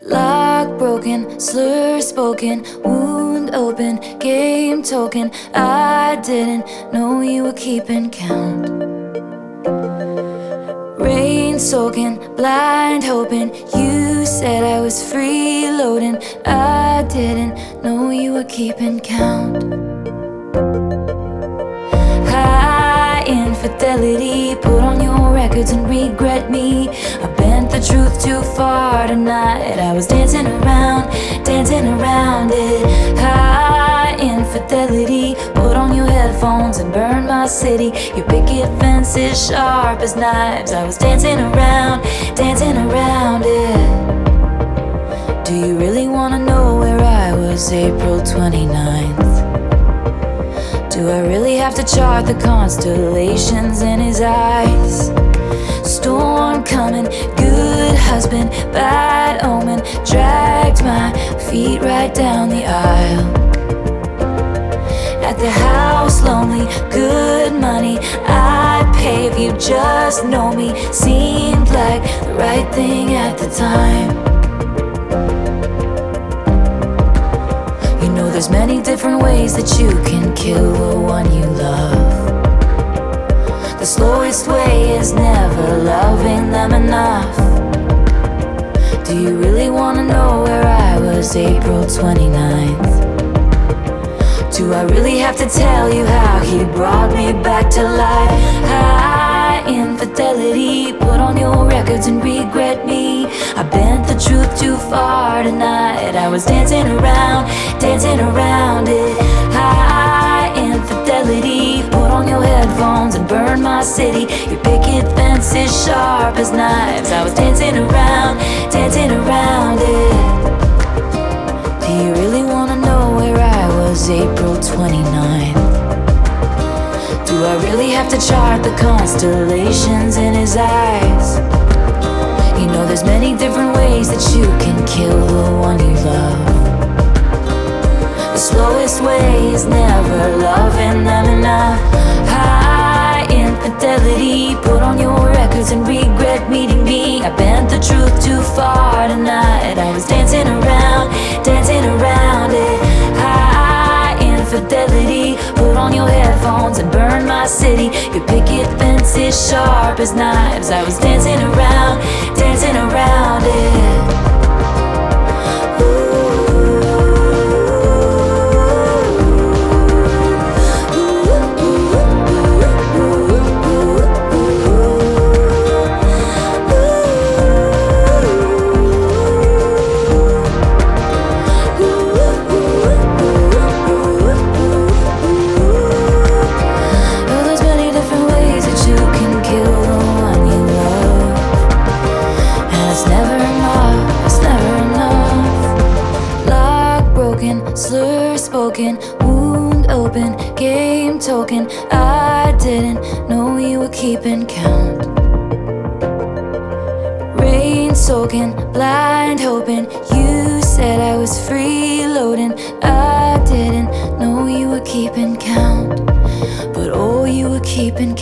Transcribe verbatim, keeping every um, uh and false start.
Lock broken, slur spoken, wound open, game token. I didn't know you were keeping count. Rain soaking, blind hoping. You said I was freeloading. I didn't know you were keeping count. High infidelity, put on your records and regret me. I bent the truth too far tonight. I was dancing around, dancing around it. High infidelity, put on your headphones and burn my city. Your picket fence is sharp as knives. I was dancing around, dancing around it. Do you really wanna know where I was April twenty-ninth? Do I really have to chart the constellations in his eyes? Storm coming, good husband, bad omen. Dragged my feet right down the aisle. At the house, lonely, good money. I'd pay if you just know me. Seemed like the right thing at the time. You know there's many different ways that you can kill the one you love. The slowest way is never loving them enough. Do you really wanna know where I was April twenty-ninth? Do I really have to tell you how he brought me back to life? High infidelity, put on your records and regret me. I bent the truth too far tonight. I was dancing around, dancing around it. High infidelity, put on your headphones and burn my city. Your picket fence is sharp as knives. I was dancing around, dancing around it. Do you really wanna know where I was April twenty-ninth? Do I really have to chart the constellations in his eyes? You know there's many different ways that you can kill the one you love. The slowest way is never loving them enough. High infidelity, put on your records and regret meeting me. I bent the truth too far tonight. I was dancing around, dancing around it. High infidelity, put on your headphones and burn my city. Your picket fence is sharp as knives. I was dancing around, dancing around it. Slur spoken, wound open, game token. I didn't know you were keeping count. Rain soaking, blind hoping. You said I was freeloading. I didn't know you were keeping count. But oh, you were keeping